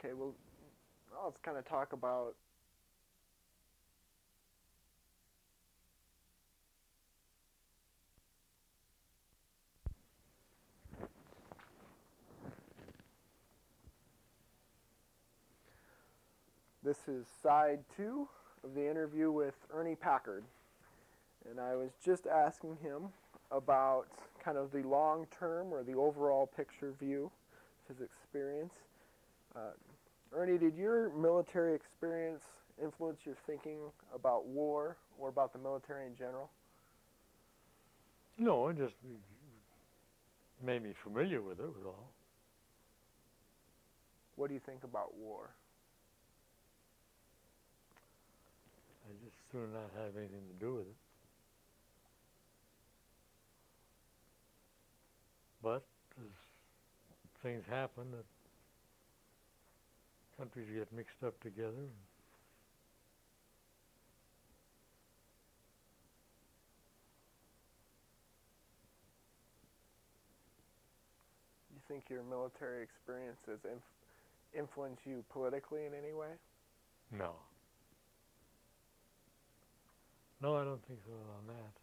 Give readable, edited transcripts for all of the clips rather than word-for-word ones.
Okay, well, let's kind of talk about this is side two of the interview with Ernie Packard. And I was just asking him about kind of the long term or the overall picture view of his experience. Uh, Ernie, did your military experience influence your thinking about war or about the military in general? No, it just made me familiar with it was all. What do you think about war? I just sooner not have anything to do with it. But as things happen, that countries get mixed up together. Do you think your military experience has influenced you politically in any way? No. No, I don't think so on that.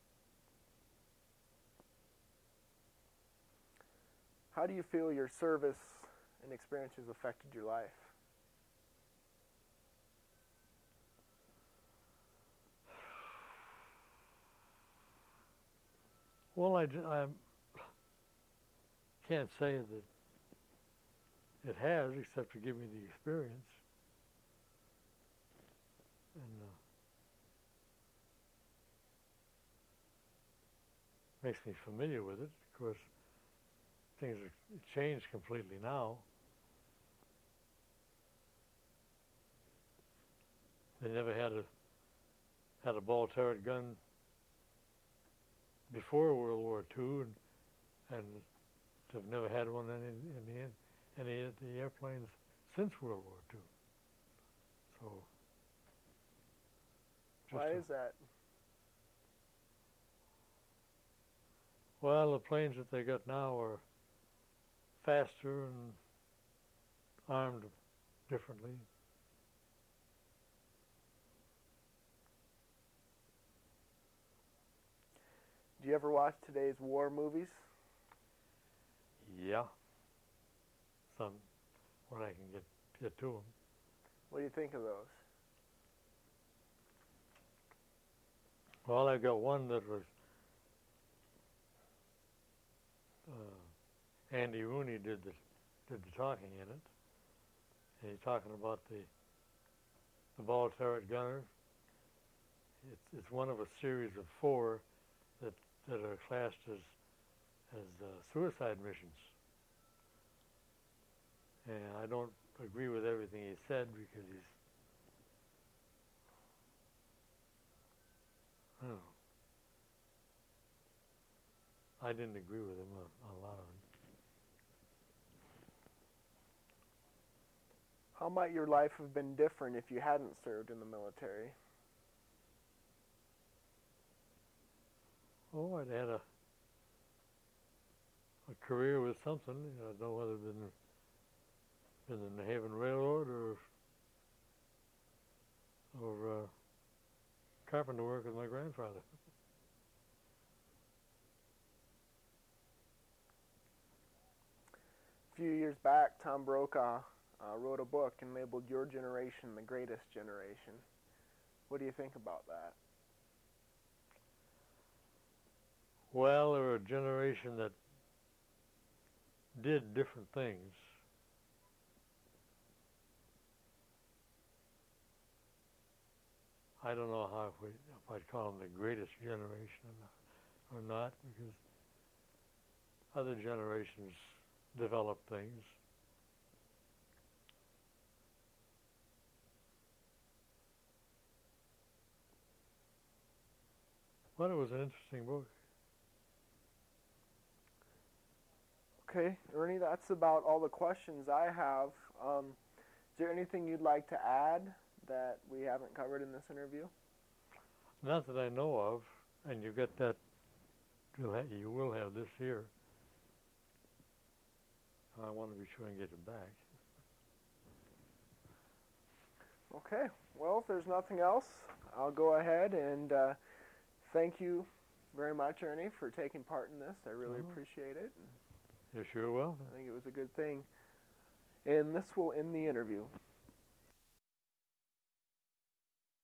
How do you feel your service and experiences affected your life? Well, I can't say that it has, except to give me the experience. And makes me familiar with it. Of course, things have changed completely now. They never had a ball turret gun before World War II, and they've never had one in any of the airplanes since World War II. So Why just a, is that? well, the planes that they got now are faster and armed differently. Do you ever watch today's war movies? Yeah, some when I can get to them. What do you think of those? Well, I got one that was Andy Rooney did the talking in it. And he's talking about the ball turret gunner. It's one of a series of four that that are classed as suicide missions. And I don't agree with everything he said because I don't know, I didn't agree with him on a lot of it. How might your life have been different if you hadn't served in the military? Oh, I'd had a career with something. I don't know whether it been in the Haven Railroad or carpenter work with my grandfather. A few years back, Tom Brokaw wrote a book and labeled Your Generation the Greatest Generation. What do you think about that? Well, there were a generation that did different things. I don't know if I'd call them the greatest generation or not, because other generations developed things. But it was an interesting book. Okay, Ernie, that's about all the questions I have. Is there anything you'd like to add that we haven't covered in this interview? Not that I know of, and you get that, you will have this here. I want to be sure and get it back. Okay. Well, if there's nothing else, I'll go ahead and thank you very much, Ernie, for taking part in this. I really appreciate it. You're sure welcome. I think it was a good thing. And this will end the interview.